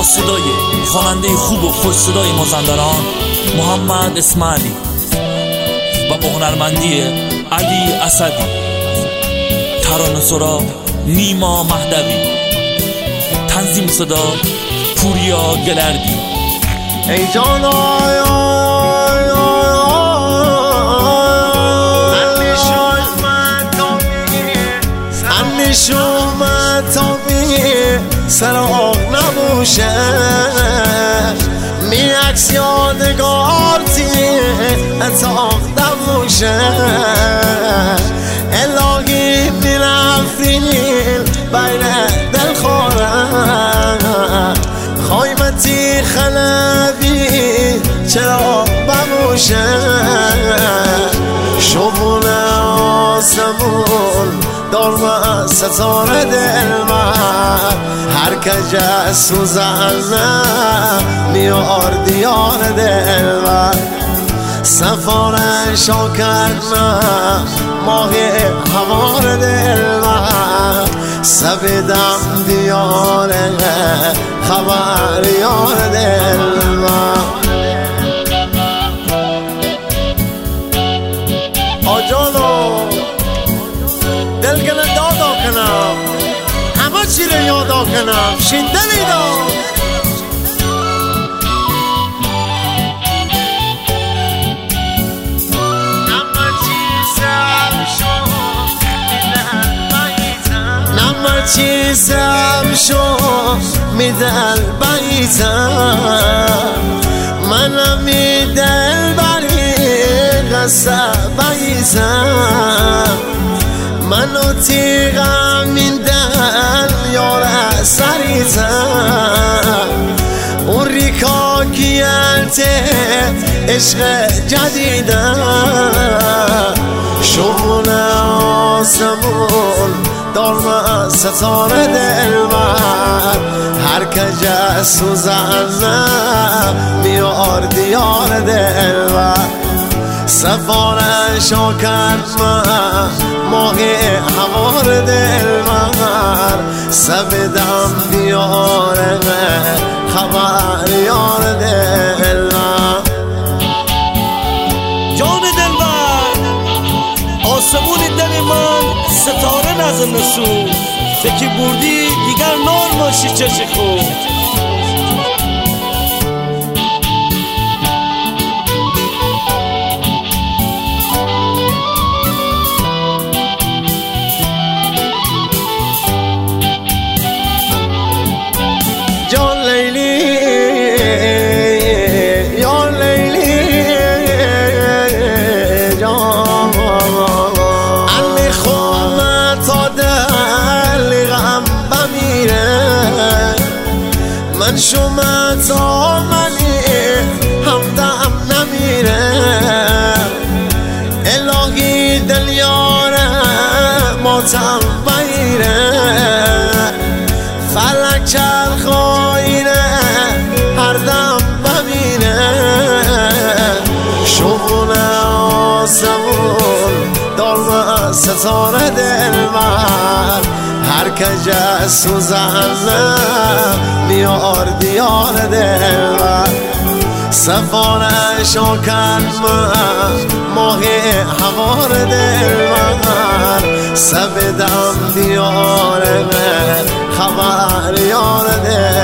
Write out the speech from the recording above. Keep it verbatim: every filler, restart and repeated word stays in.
صدای خواننده خوب و خوش صدای مازندران محمد اسماعیلی و با هنرمندی علی اسدی، ترانه سرا نیما مهدوی، تنظیم صدا پوریا گلردی. ای جانا شومد تا می سراغ نبوشه می عکس یادگار تی اتاق نبوشه الهی می رفتین بین دل خورم خایمتی خلبی چرا بموشه شبون آسمون دارم ستاره دل من هر کجا سوزنه میار دیار دل من سفارش ها کرد من ماهی هوار دل من سبیدم دیار خبر یار دل من آجانو دلگل دادا کنم همه چی رو یادا کنم شیندلی دا نمه چیزم شو میدل بیتم منم میدل بری قصه بیتم منو تیغم میدن یار سریتم اون ریکا کیلته عشق جدیدم شمون آسمون دارم ستاره دل من هر کجا سوزنه میار دیار دل من سفارش ها کرد من ماهی هوار دل من سبیدم دیار خبر یار دل من جان دل من آسمون دل من ستاره نزن نسون فکی بردی دیگر نار ماشی چشی خود من شما تا منی همدم نمیره الهی دل یاره ماتم بیره فلک چرخایره هر دم بمیره شبون آسمون دارم ستاره دل من هر کجا سوزنه میار دیار دل من سفارش ها کرد من ماهی هوار دل من سبیدم دیار خبر یار دل